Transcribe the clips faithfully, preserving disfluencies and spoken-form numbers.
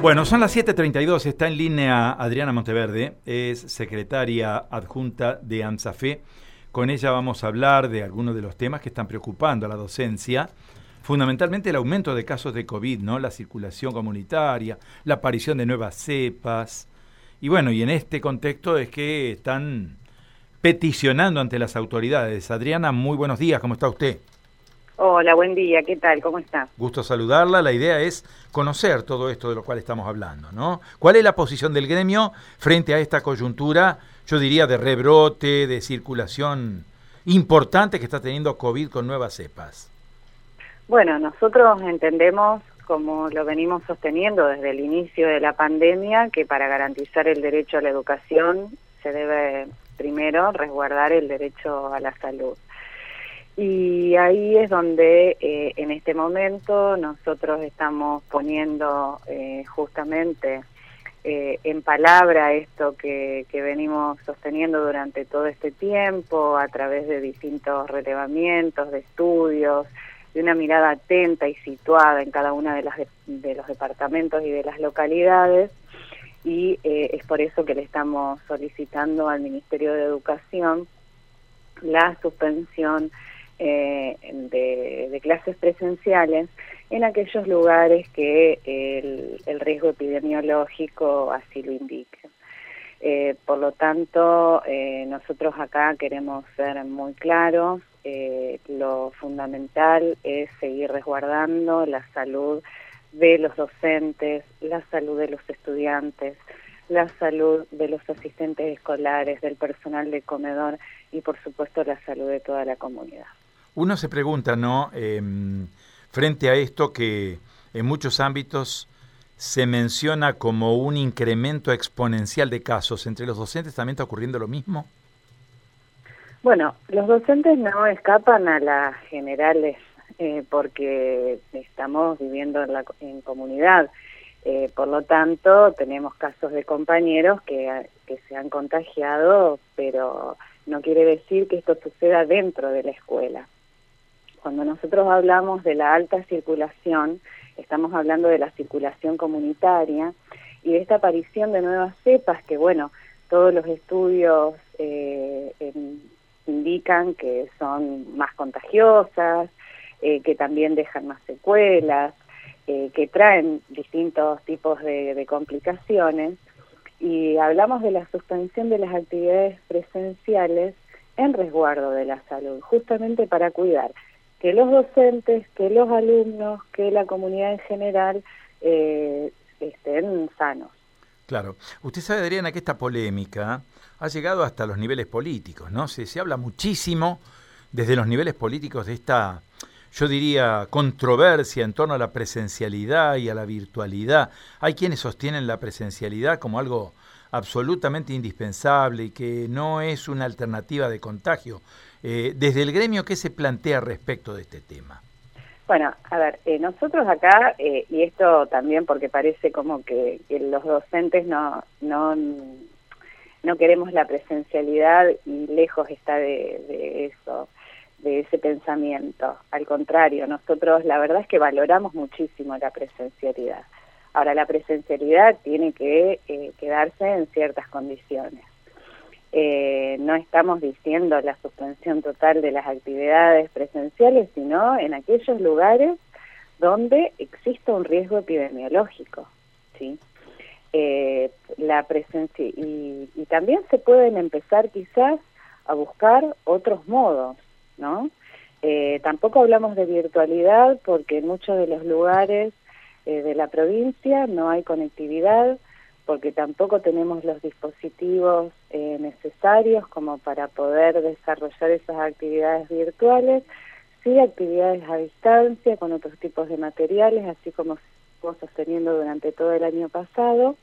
Bueno, son las siete treinta y dos, está en línea Adriana Monteverde, es secretaria adjunta de AMSAFE. Con ella vamos a hablar de algunos de los temas que están preocupando a la docencia, fundamentalmente el aumento de casos de COVID, ¿no? La circulación comunitaria, la aparición de nuevas cepas. Y bueno, y en este contexto es que están peticionando ante las autoridades. Adriana, muy buenos días, ¿cómo está usted? Hola, buen día, ¿qué tal? ¿Cómo está? Gusto saludarla. La idea es conocer todo esto de lo cual estamos hablando, ¿no? ¿Cuál es la posición del gremio frente a esta coyuntura, yo diría, de rebrote, de circulación importante que está teniendo COVID con nuevas cepas? Bueno, nosotros entendemos, como lo venimos sosteniendo desde el inicio de la pandemia, que para garantizar el derecho a la educación se debe primero resguardar el derecho a la salud. Y ahí es donde eh, en este momento nosotros estamos poniendo eh, justamente eh, en palabra esto que, que venimos sosteniendo durante todo este tiempo a través de distintos relevamientos, de estudios, de una mirada atenta y situada en cada una de, las de, de los departamentos y de las localidades, y eh, es por eso que le estamos solicitando al Ministerio de Educación la suspensión Eh, de, de clases presenciales en aquellos lugares que el, el riesgo epidemiológico así lo indique. Eh, por lo tanto, eh, nosotros acá queremos ser muy claros, eh, lo fundamental es seguir resguardando la salud de los docentes, la salud de los estudiantes, la salud de los asistentes escolares, del personal de comedor y por supuesto la salud de toda la comunidad. Uno se pregunta, ¿no? Eh, frente a esto que en muchos ámbitos se menciona como un incremento exponencial de casos, ¿entre los docentes también está ocurriendo lo mismo? Bueno, los docentes no escapan a las generales eh, porque estamos viviendo en, la, en comunidad. Eh, por lo tanto, tenemos casos de compañeros que, que se han contagiado, pero no quiere decir que esto suceda dentro de la escuela. Cuando nosotros hablamos de la alta circulación, estamos hablando de la circulación comunitaria y de esta aparición de nuevas cepas que, bueno, todos los estudios eh, en, indican que son más contagiosas, eh, que también dejan más secuelas, eh, que traen distintos tipos de, de complicaciones, y hablamos de la suspensión de las actividades presenciales en resguardo de la salud, justamente para cuidar que los docentes, que los alumnos, que la comunidad en general eh, estén sanos. Claro. Usted sabe, Adriana, que esta polémica ha llegado hasta los niveles políticos, ¿no? Se, se habla muchísimo desde los niveles políticos de esta, yo diría, controversia en torno a la presencialidad y a la virtualidad. Hay quienes sostienen la presencialidad como algo absolutamente indispensable y que no es una alternativa de contagio. Eh, desde el gremio, ¿qué se plantea respecto de este tema? Bueno, a ver, eh, nosotros acá, eh, y esto también porque parece como que, que los docentes no, no, no queremos la presencialidad y lejos está de, de eso, de ese pensamiento. Al contrario, nosotros la verdad es que valoramos muchísimo la presencialidad. Ahora, la presencialidad tiene que eh, quedarse en ciertas condiciones. Eh, no estamos diciendo la suspensión total de las actividades presenciales, sino en aquellos lugares donde exista un riesgo epidemiológico, ¿sí? Eh, la presencia y, y también se pueden empezar quizás a buscar otros modos, ¿no? Eh, tampoco hablamos de virtualidad porque en muchos de los lugares eh, de la provincia no hay conectividad, porque tampoco tenemos los dispositivos eh, necesarios como para poder desarrollar esas actividades virtuales, sí actividades a distancia con otros tipos de materiales, así como estamos sosteniendo durante todo el año pasado,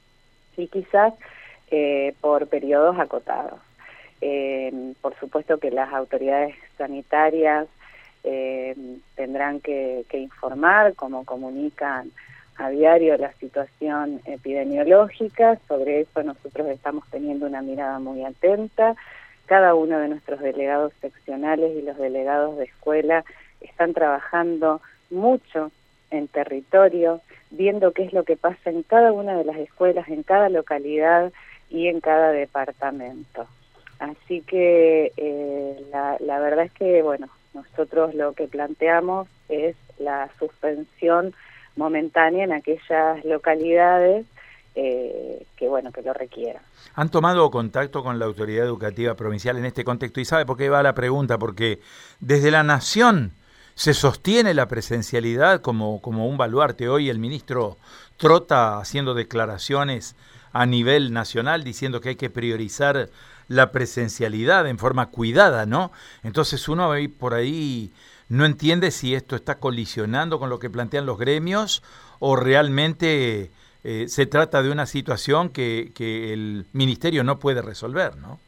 y quizás eh, por periodos acotados. Eh, por supuesto que las autoridades sanitarias eh, tendrán que, que informar, como comunican a diario, la situación epidemiológica. Sobre eso nosotros estamos teniendo una mirada muy atenta. Cada uno de nuestros delegados seccionales y los delegados de escuela están trabajando mucho en territorio, viendo qué es lo que pasa en cada una de las escuelas, en cada localidad y en cada departamento. Así que eh, la, la verdad es que, bueno, nosotros lo que planteamos es la suspensión momentánea en aquellas localidades eh, que, bueno, que lo requieran. ¿Han tomado contacto con la autoridad educativa provincial en este contexto? ¿Y sabe por qué va la pregunta? Porque desde la Nación se sostiene la presencialidad como, como un baluarte. Hoy el ministro Trota haciendo declaraciones a nivel nacional diciendo que hay que priorizar la presencialidad en forma cuidada, ¿no? Entonces uno ahí por ahí no entiende si esto está colisionando con lo que plantean los gremios o realmente eh, se trata de una situación que, que el ministerio no puede resolver, ¿no?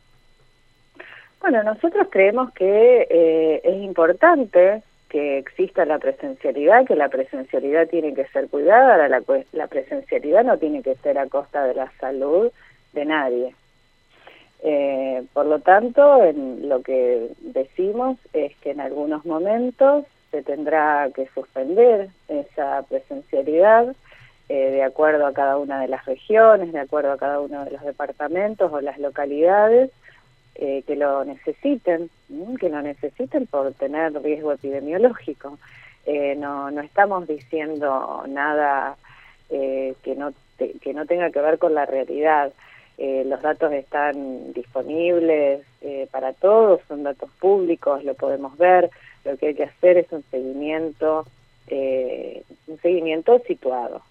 Bueno, nosotros creemos que eh, es importante que exista la presencialidad, que la presencialidad tiene que ser cuidada, la, la presencialidad no tiene que ser a costa de la salud de nadie. Eh, por lo tanto, en lo que decimos es que en algunos momentos se tendrá que suspender esa presencialidad eh, de acuerdo a cada una de las regiones, de acuerdo a cada uno de los departamentos o las localidades eh, que lo necesiten, ¿sí? que lo necesiten por tener riesgo epidemiológico. Eh, no, no estamos diciendo nada eh, que no te, que no tenga que ver con la realidad. Eh, los datos están disponibles eh, para todos, son datos públicos, lo podemos ver. Lo que hay que hacer es un seguimiento, eh, un seguimiento situado.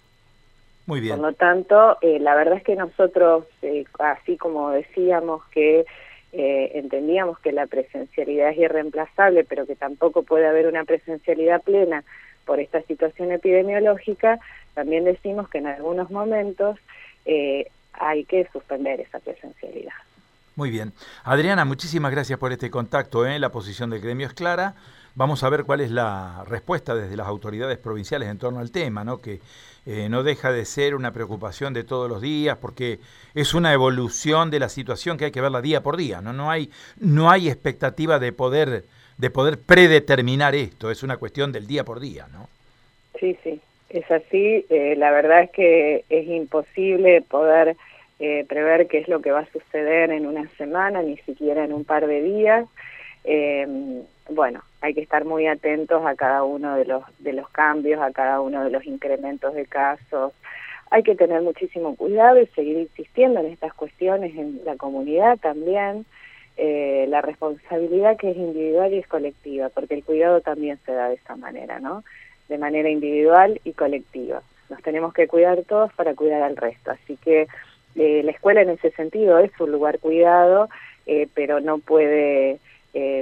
Muy bien. Por lo tanto, eh, la verdad es que nosotros, eh, así como decíamos que eh, entendíamos que la presencialidad es irreemplazable, pero que tampoco puede haber una presencialidad plena por esta situación epidemiológica, también decimos que en algunos momentos eh, hay que suspender esa presencialidad. Muy bien. Adriana, muchísimas gracias por este contacto, ¿eh? La posición del gremio es clara. Vamos a ver cuál es la respuesta desde las autoridades provinciales en torno al tema, ¿no? Que eh, no deja de ser una preocupación de todos los días, porque es una evolución de la situación que hay que verla día por día, ¿no? No hay, no hay expectativa de poder, de poder predeterminar esto, es una cuestión del día por día, ¿no? Sí, sí, es así. Eh, la verdad es que es imposible poder eh, prever qué es lo que va a suceder en una semana, ni siquiera en un par de días. Eh, bueno, hay que estar muy atentos a cada uno de los de los cambios, a cada uno de los incrementos de casos. Hay que tener muchísimo cuidado y seguir insistiendo en estas cuestiones en la comunidad también. Eh, la responsabilidad que es individual y es colectiva, porque el cuidado también se da de esta manera, ¿no? De manera individual y colectiva. Nos tenemos que cuidar todos para cuidar al resto. Así que eh, la escuela en ese sentido es un lugar cuidado, eh, pero no puede... Eh,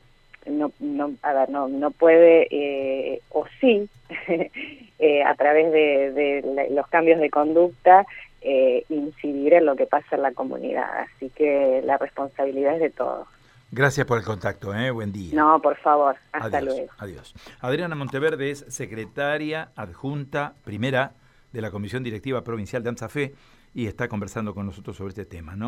no no a ver, no no puede eh, o sí eh, a través de, de los cambios de conducta eh, incidir en lo que pasa en la comunidad, así que la responsabilidad es de todos. Gracias por el contacto, ¿eh? Buen día. No, por favor, hasta adiós, luego. Adiós. Adriana Monteverde es secretaria adjunta primera de la Comisión Directiva Provincial de AMSAFE y está conversando con nosotros sobre este tema, ¿no?